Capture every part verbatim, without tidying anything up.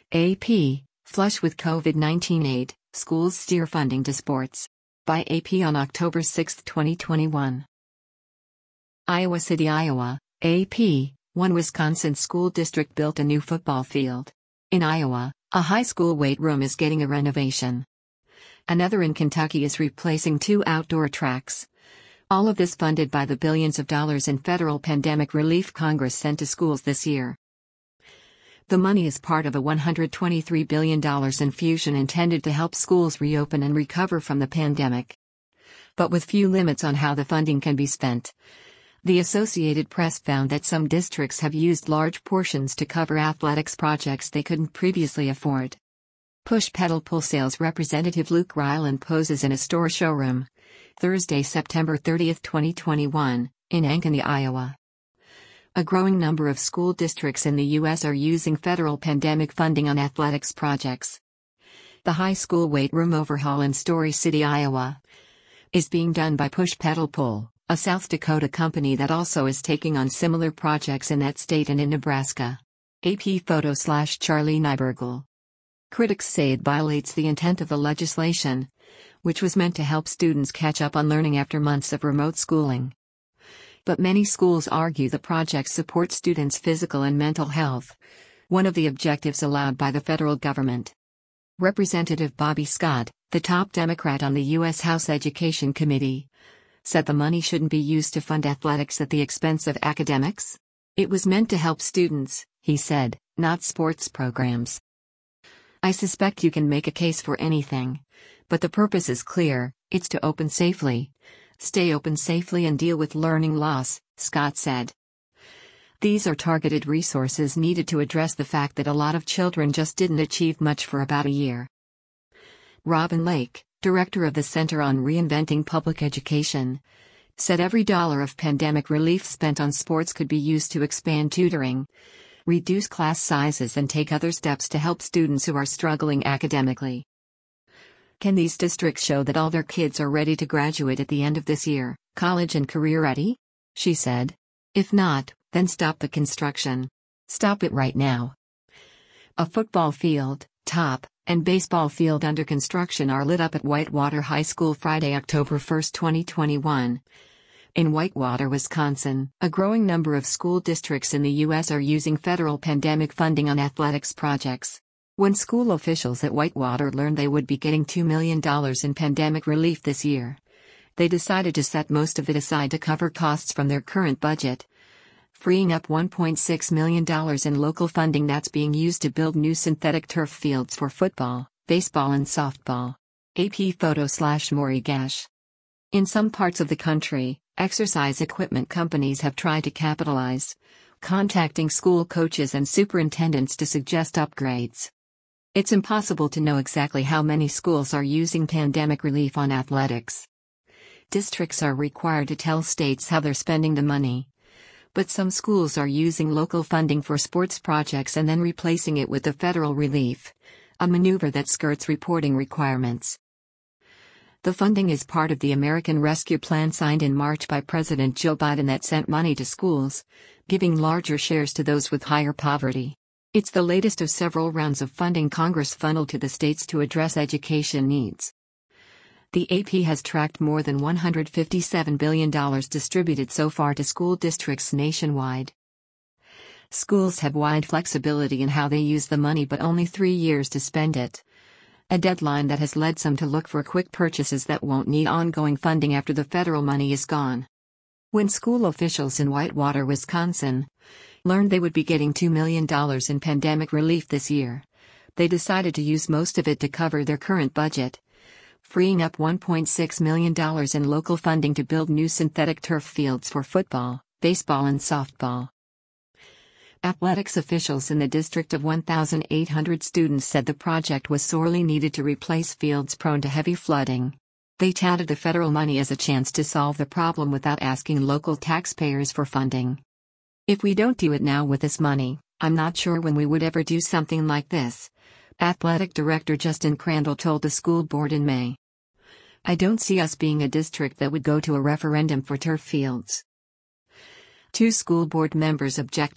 A P, flush with COVID nineteen aid, schools steer funding to sports. By A P on October sixth, twenty twenty-one. Iowa City, Iowa, A P, one Wisconsin school district built a new football field. In Iowa, a high school weight room is getting a renovation. Another in Kentucky is replacing two outdoor tracks. All of this funded by the billions of dollars in federal pandemic relief Congress sent to schools this year. The money is part of a one hundred twenty-three billion dollars infusion intended to help schools reopen and recover from the pandemic. But with few limits on how the funding can be spent. The Associated Press found that some districts have used large portions to cover athletics projects they couldn't previously afford. Push Pedal Pull sales representative Luke Ryland poses in a store showroom, Thursday, September thirtieth, twenty twenty-one, in Ankeny, Iowa. A growing number of school districts in the U S are using federal pandemic funding on athletics projects. The high school weight room overhaul in Story City, Iowa, is being done by Push Pedal Pull, a South Dakota company that also is taking on similar projects in that state and in Nebraska. A P photo slash Charlie Nybergel. Critics say it violates the intent of the legislation, which was meant to help students catch up on learning after months of remote schooling. But many schools argue the project supports students' physical and mental health, one of the objectives allowed by the federal government. Representative Bobby Scott, the top Democrat on the U S House Education Committee, said the money shouldn't be used to fund athletics at the expense of academics. It was meant to help students, he said, not sports programs. I suspect you can make a case for anything. But the purpose is clear, it's to open safely. Stay open safely and deal with learning loss, Scott said. These are targeted resources needed to address the fact that a lot of children just didn't achieve much for about a year. Robin Lake, director of the Center on Reinventing Public Education, said every dollar of pandemic relief spent on sports could be used to expand tutoring, reduce class sizes and take other steps to help students who are struggling academically. Can these districts show that all their kids are ready to graduate at the end of this year, college and career ready? She said. If not, then stop the construction. Stop it right now. A football field, top, and baseball field under construction are lit up at Whitewater High School Friday, October first, twenty twenty-one. In Whitewater, Wisconsin, a growing number of school districts in the U S are using federal pandemic funding on athletics projects. When school officials at Whitewater learned they would be getting two million dollars in pandemic relief this year, they decided to set most of it aside to cover costs from their current budget, freeing up one point six million dollars in local funding that's being used to build new synthetic turf fields for football, baseball and softball. A P photo slash Maury Gash. In some parts of the country, exercise equipment companies have tried to capitalize, contacting school coaches and superintendents to suggest upgrades. It's impossible to know exactly how many schools are using pandemic relief on athletics. Districts are required to tell states how they're spending the money. But some schools are using local funding for sports projects and then replacing it with the federal relief, a maneuver that skirts reporting requirements. The funding is part of the American Rescue Plan signed in March by President Joe Biden that sent money to schools, giving larger shares to those with higher poverty. It's the latest of several rounds of funding Congress funneled to the states to address education needs. The A P has tracked more than one hundred fifty-seven billion dollars distributed so far to school districts nationwide. Schools have wide flexibility in how they use the money but only three years to spend it, a deadline that has led some to look for quick purchases that won't need ongoing funding after the federal money is gone. When school officials in Whitewater, Wisconsin, learned they would be getting two million dollars in pandemic relief this year, they decided to use most of it to cover their current budget, freeing up one point six million dollars in local funding to build new synthetic turf fields for football, baseball and softball. Athletics officials in the district of one thousand eight hundred students said the project was sorely needed to replace fields prone to heavy flooding. They touted the federal money as a chance to solve the problem without asking local taxpayers for funding. If we don't do it now with this money, I'm not sure when we would ever do something like this, Athletic Director Justin Crandall told the school board in May. I don't see us being a district that would go to a referendum for turf fields. Two school board members objected,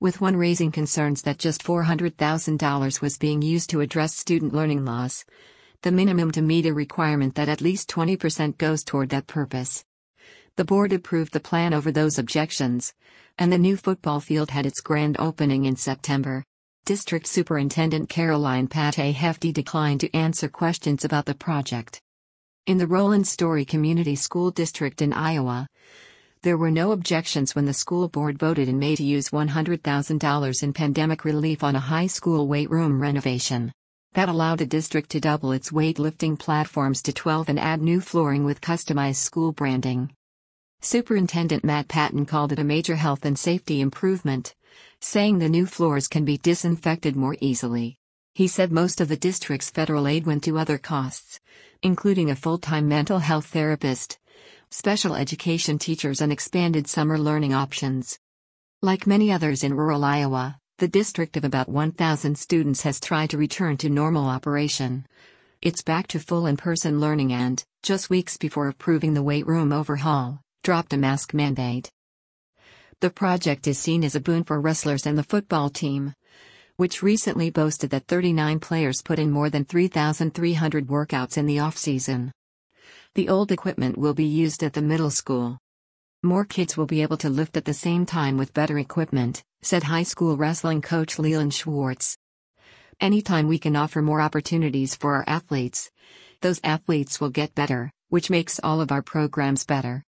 with one raising concerns that just four hundred thousand dollars was being used to address student learning loss, the minimum to meet a requirement that at least twenty percent goes toward that purpose. The board approved the plan over those objections, and the new football field had its grand opening in September. District Superintendent Caroline Pate Hefty declined to answer questions about the project. In the Roland Story Community School District in Iowa, there were no objections when the school board voted in May to use one hundred thousand dollars in pandemic relief on a high school weight room renovation. That allowed the district to double its weightlifting platforms to twelve and add new flooring with customized school branding. Superintendent Matt Patton called it a major health and safety improvement, saying the new floors can be disinfected more easily. He said most of the district's federal aid went to other costs, including a full-time mental health therapist, special education teachers and expanded summer learning options. Like many others in rural Iowa, the district of about one thousand students has tried to return to normal operation. It's back to full in-person learning and, just weeks before approving the weight room overhaul, dropped a mask mandate. The project is seen as a boon for wrestlers and the football team, which recently boasted that thirty-nine players put in more than three thousand three hundred workouts in the off-season. The old equipment will be used at the middle school. More kids will be able to lift at the same time with better equipment, said high school wrestling coach Leland Schwartz. Anytime we can offer more opportunities for our athletes, those athletes will get better, which makes all of our programs better.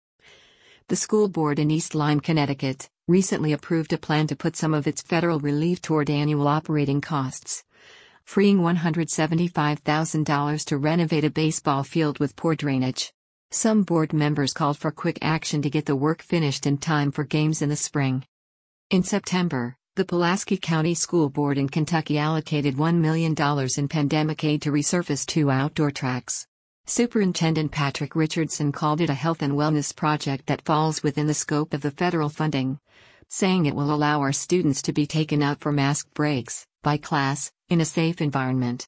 The school board in East Lyme, Connecticut, recently approved a plan to put some of its federal relief toward annual operating costs, freeing one hundred seventy-five thousand dollars to renovate a baseball field with poor drainage. Some board members called for quick action to get the work finished in time for games in the spring. In September, the Pulaski County School Board in Kentucky allocated one million dollars in pandemic aid to resurface two outdoor tracks. Superintendent Patrick Richardson called it a health and wellness project that falls within the scope of the federal funding, saying it will allow our students to be taken out for mask breaks, by class, in a safe environment.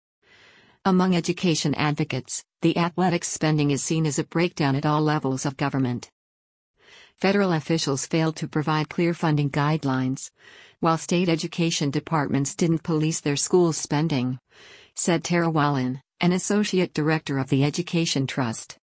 Among education advocates, the athletics spending is seen as a breakdown at all levels of government. Federal officials failed to provide clear funding guidelines, while state education departments didn't police their schools' spending, said Tara Wallen, an associate director of the Education Trust.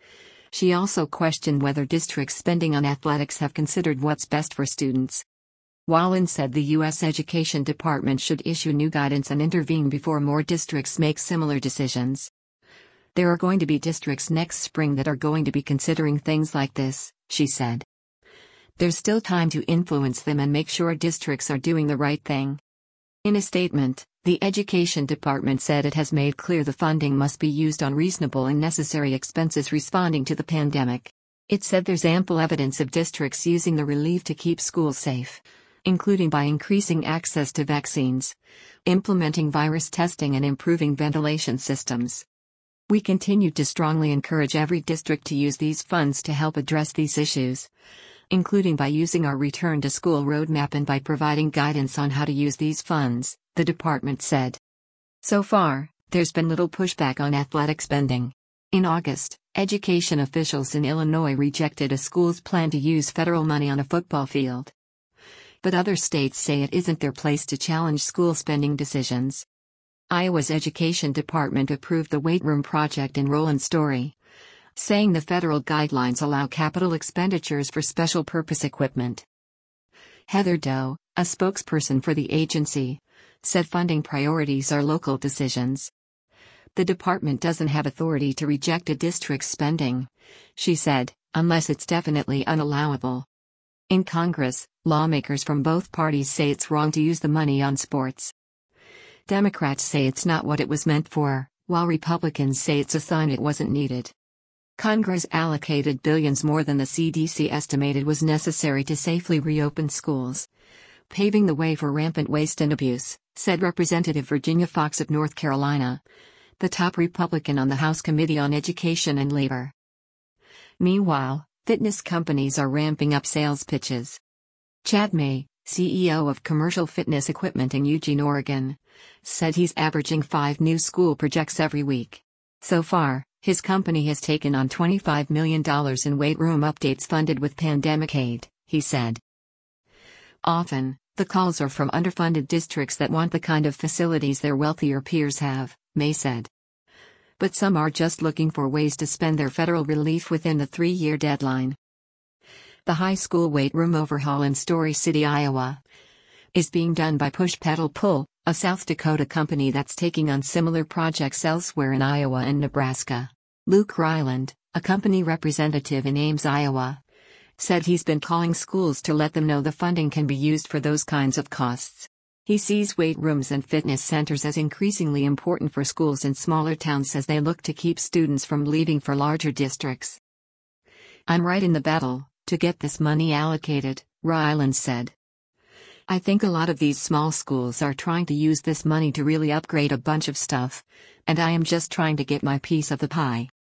She also questioned whether districts spending on athletics have considered what's best for students. Wallen said the U S Education Department should issue new guidance and intervene before more districts make similar decisions. There are going to be districts next spring that are going to be considering things like this, she said. There's still time to influence them and make sure districts are doing the right thing. In a statement, the Education Department said it has made clear the funding must be used on reasonable and necessary expenses responding to the pandemic. It said there's ample evidence of districts using the relief to keep schools safe, including by increasing access to vaccines, implementing virus testing and improving ventilation systems. We continue to strongly encourage every district to use these funds to help address these issues, including by using our Return to School roadmap and by providing guidance on how to use these funds, the department said. So far, there's been little pushback on athletic spending. In August, education officials in Illinois rejected a school's plan to use federal money on a football field. But other states say it isn't their place to challenge school spending decisions. Iowa's Education Department approved the weight room project in Roland Story, saying the federal guidelines allow capital expenditures for special purpose equipment. Heather Doe, a spokesperson for the agency, said funding priorities are local decisions. The department doesn't have authority to reject a district's spending, she said, unless it's definitely unallowable. In Congress, lawmakers from both parties say it's wrong to use the money on sports. Democrats say it's not what it was meant for, while Republicans say it's a sign it wasn't needed. Congress allocated billions more than the C D C estimated was necessary to safely reopen schools, paving the way for rampant waste and abuse, said Representative Virginia Foxx of North Carolina, the top Republican on the House Committee on Education and Labor. Meanwhile, fitness companies are ramping up sales pitches. Chad May, C E O of Commercial Fitness Equipment in Eugene, Oregon, said he's averaging five new school projects every week. So far, his company has taken on twenty-five million dollars in weight room updates funded with pandemic aid, he said. Often, the calls are from underfunded districts that want the kind of facilities their wealthier peers have, May said. But some are just looking for ways to spend their federal relief within the three-year deadline. The high school weight room overhaul in Story City, Iowa, is being done by Push Pedal Pull, a South Dakota company that's taking on similar projects elsewhere in Iowa and Nebraska. Luke Ryland, a company representative in Ames, Iowa, said he's been calling schools to let them know the funding can be used for those kinds of costs. He sees weight rooms and fitness centers as increasingly important for schools in smaller towns as they look to keep students from leaving for larger districts. "I'm right in the battle to get this money allocated," Ryland said. "I think a lot of these small schools are trying to use this money to really upgrade a bunch of stuff, and I am just trying to get my piece of the pie."